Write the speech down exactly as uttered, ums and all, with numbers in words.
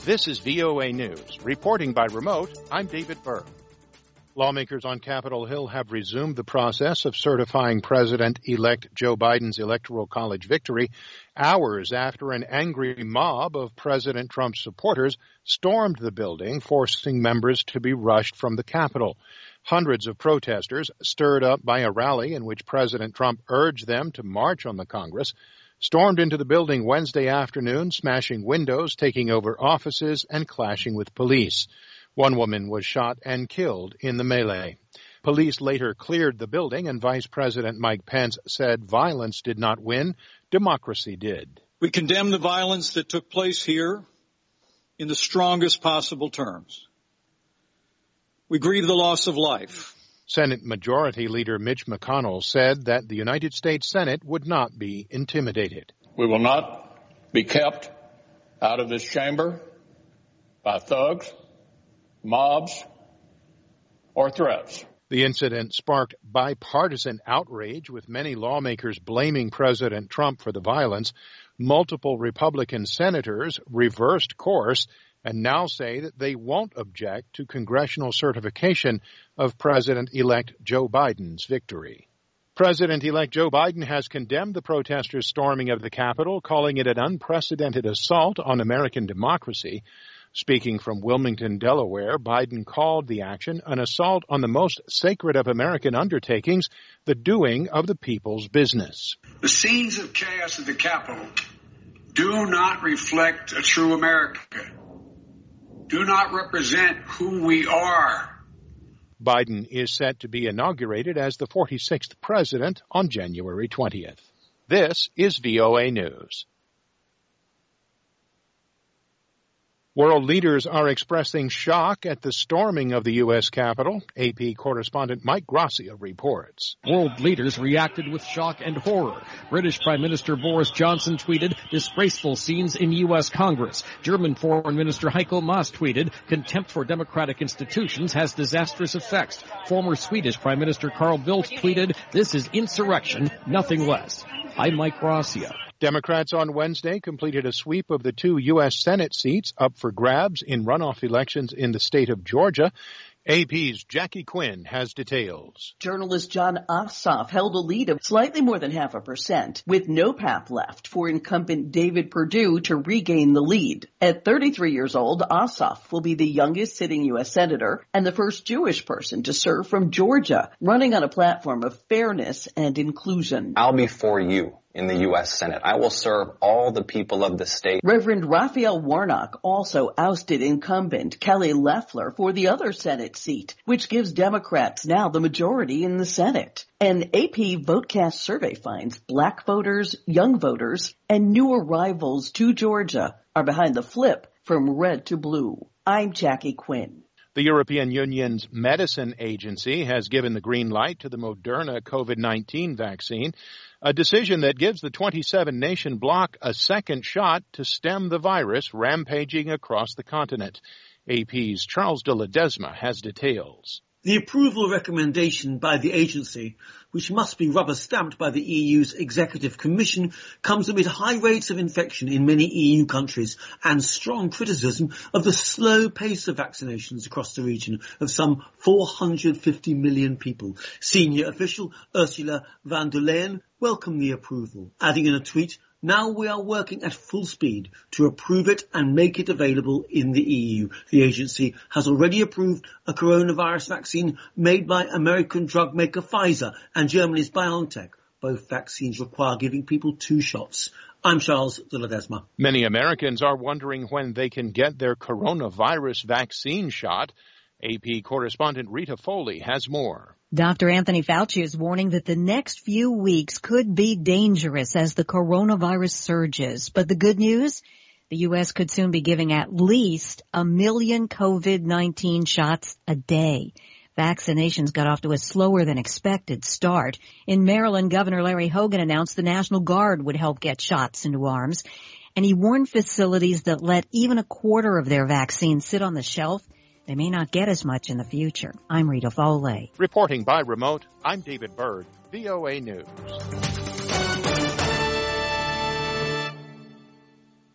This is V O A News. Reporting by remote, I'm David Berg. Lawmakers on Capitol Hill have resumed the process of certifying President-elect Joe Biden's Electoral College victory hours after an angry mob of President Trump's supporters stormed the building, forcing members to be rushed from the Capitol. Hundreds of protesters, stirred up by a rally in which President Trump urged them to march on the Congress, stormed into the building Wednesday afternoon, smashing windows, taking over offices, and clashing with police. One woman was shot and killed in the melee. Police later cleared the building, and Vice President Mike Pence said violence did not win, democracy did. We condemn the violence that took place here in the strongest possible terms. We grieve the loss of life. Senate Majority Leader Mitch McConnell said that the United States Senate would not be intimidated. We will not be kept out of this chamber by thugs, mobs, or threats. The incident sparked bipartisan outrage, with many lawmakers blaming President Trump for the violence. Multiple Republican senators reversed course and now say that they won't object to congressional certification of President-elect Joe Biden's victory. President-elect Joe Biden has condemned the protesters' storming of the Capitol, calling it an unprecedented assault on American democracy. Speaking from Wilmington, Delaware, Biden called the action an assault on the most sacred of American undertakings, the doing of the people's business. The scenes of chaos at the Capitol do not reflect a true America, do not represent who we are. Biden is set to be inaugurated as the forty-sixth president on January twentieth. This is V O A News. World leaders are expressing shock at the storming of the U S Capitol. A P correspondent Mike Gracia reports. World leaders reacted with shock and horror. British Prime Minister Boris Johnson tweeted, "Disgraceful scenes in U S Congress." German Foreign Minister Heiko Maas tweeted, "Contempt for democratic institutions has disastrous effects." Former Swedish Prime Minister Carl Bildt tweeted, "This is insurrection, nothing less." I'm Mike Gracia. Democrats on Wednesday completed a sweep of the two U S Senate seats up for grabs in runoff elections in the state of Georgia. A P's Jackie Quinn has details. Journalist Jon Ossoff held a lead of slightly more than half a percent, with no path left for incumbent David Perdue to regain the lead. At thirty-three years old, Ossoff will be the youngest sitting U S senator and the first Jewish person to serve from Georgia, running on a platform of fairness and inclusion. I'll be for you in the U S Senate. I will serve all the people of the state. Reverend Raphael Warnock also ousted incumbent Kelly Loeffler for the other Senate seat, which gives Democrats now the majority in the Senate. An A P VoteCast survey finds black voters, young voters, and new arrivals to Georgia are behind the flip from red to blue. I'm Jackie Quinn. The European Union's Medicine Agency has given the green light to the Moderna COVID nineteen vaccine, a decision that gives the twenty-seven nation bloc a second shot to stem the virus rampaging across the continent. A P's Charles de Ledesma has details. The approval recommendation by the agency, which must be rubber-stamped by the E U's Executive Commission, comes amid high rates of infection in many E U countries and strong criticism of the slow pace of vaccinations across the region of some four hundred fifty million people. Senior official Ursula von der Leyen welcomed the approval, adding in a tweet, "Now we are working at full speed to approve it and make it available in the E U. The agency has already approved a coronavirus vaccine made by American drug maker Pfizer and Germany's BioNTech. Both vaccines require giving people two shots." I'm Charles de Ledesma. Many Americans are wondering when they can get their coronavirus vaccine shot. A P correspondent Rita Foley has more. Doctor Anthony Fauci is warning that the next few weeks could be dangerous as the coronavirus surges. But the good news, the U S could soon be giving at least a million COVID nineteen shots a day. Vaccinations got off to a slower than expected start. In Maryland, Governor Larry Hogan announced the National Guard would help get shots into arms. And he warned facilities that let even a quarter of their vaccine sit on the shelf, they may not get as much in the future. I'm Rita Foley. Reporting by remote, I'm David Berg, V O A News.